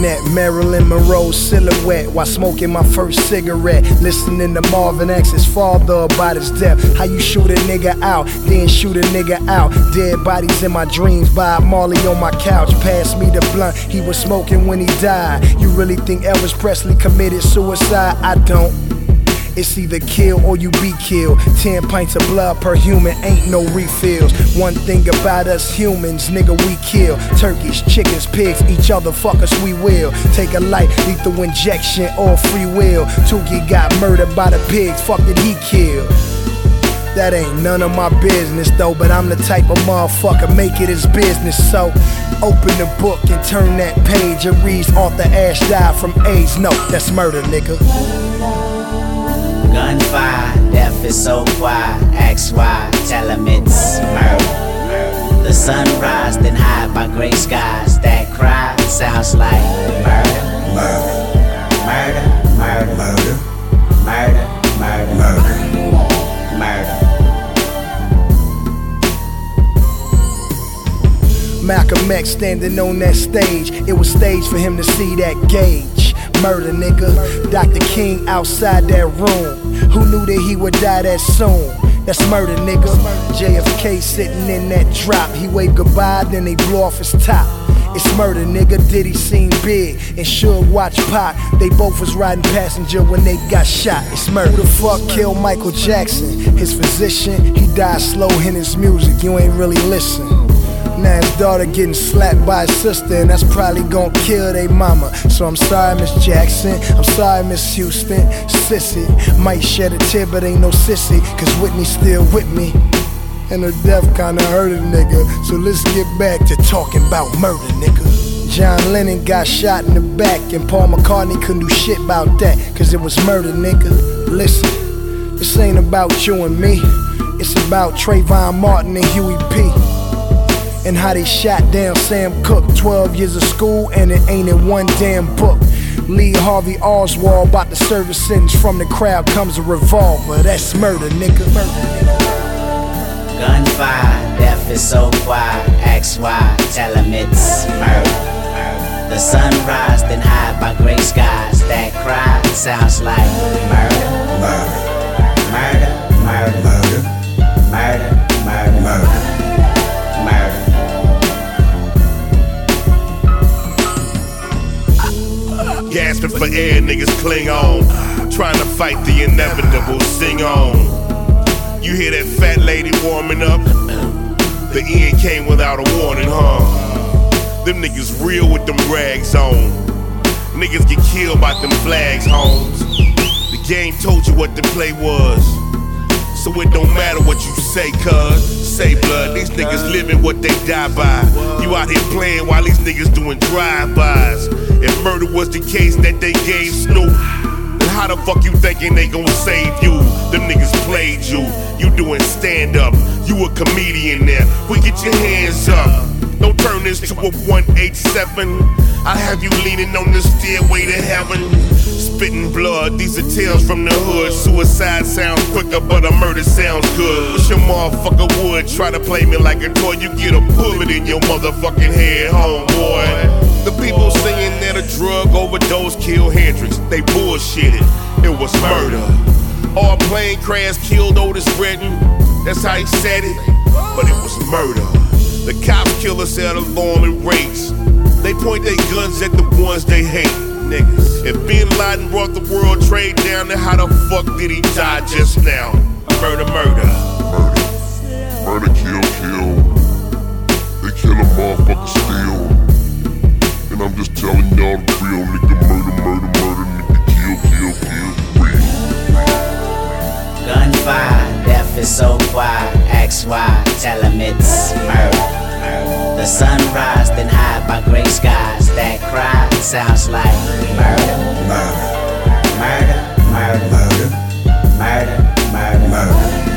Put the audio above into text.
Looking at Marilyn Monroe's silhouette while smoking my first cigarette. Listening to Marvin ask his father about his death. How you shoot a nigga out, then shoot a nigga out. Dead bodies in my dreams, Bob Marley on my couch. Pass me the blunt, he was smoking when he died. You really think Elvis Presley committed suicide? I don't. It's either kill or you be killed. 10 pints of blood per human, ain't no refills. One thing about us humans, nigga, we kill. Turkeys, chickens, pigs, each other, fuck us, we will. Take a life, lethal injection or free will. Tookie got murdered by the pigs, fuck did he kill? That ain't none of my business though, but I'm the type of motherfucker make it his business. So open the book and turn that page. It reads Arthur Ashe died from AIDS. No, that's murder, nigga. Gunfire, death is so quiet. Ask why, tell him it's murder. The sunrise, then hide by gray skies. That cry sounds like murder. Murder, murder, murder, murder, murder, murder, murder. Malcolm X standing on that stage. It was staged for him to see that gauge. Murder, nigga. Dr. King outside that room. Who knew that he would die that soon? That's murder, nigga. JFK sitting in that drop. He waved goodbye, then they blew off his top. It's murder, nigga. Diddy seen Big and Suge watch Pac. They both was riding passenger when they got shot. It's murder. Who the fuck killed Michael Jackson? His physician. He died slow in his music. You ain't really listen. Now his daughter getting slapped by his sister, and that's probably gonna kill they mama. So I'm sorry, Miss Jackson. I'm sorry, Miss Houston. Sissy might shed a tear, but ain't no sissy, cause Whitney's still with me. And her death kinda hurt a nigga. So let's get back to talking about murder, nigga. John Lennon got shot in the back, and Paul McCartney couldn't do shit about that, cause it was murder, nigga. Listen, this ain't about you and me. It's about Trayvon Martin and Huey P. And how they shot down Sam Cooke. 12 years of school and it ain't in one damn book. Lee Harvey Oswald about to serve a sentence. From the crowd comes a revolver. That's murder, nigga. Gunfire, death is so quiet. Ask why, tell him it's murder. The sunrise, then hide by gray skies. That cry sounds like murder. Murder, murder, murder, murder, murder, murder, murder. Gasping for air, niggas cling on. Trying to fight the inevitable, sing on. You hear that fat lady warming up? The end came without a warning, huh? Them niggas real with them rags on. Niggas get killed by them flags, homes. The game told you what the play was, so it don't matter what you say, cuz. Say blood, these niggas living what they die by. You out here playing while these niggas doing drive-bys. If murder was the case that they gave Snoop, then how the fuck you thinking they gon' save you? Them niggas played you. You doing stand-up. You a comedian now. We get your hands up. Don't turn this to a 187. I have you leaning on the stairway to heaven. Spitting blood, these are tales from the hood. Suicide sounds quicker, but a murder sounds good. Wish your motherfucker would try to play me like a toy. You get a bullet in your motherfucking head, homeboy. The people saying that a drug overdose killed Hendrix, they bullshitted. It was murder. All plane crash killed Otis Redding. That's how he said it, but it was murder. The cops kill us at alarming rates. They point their guns at the ones they hate, niggas. If Bin Laden brought the World Trade down, then how the fuck did he die just now? Murder, murder. Murder, kill, kill. They kill a motherfucker still. And I'm just telling y'all the real, nigga. Murder, murder, murder, nigga. Kill, kill, kill, real. Gunfire, death is so quiet. Ask why, tell him it's murder. The sunrise, then hide by gray skies. That cry sounds like murder. Murder, murder, murder, murder, murder, murder, murder.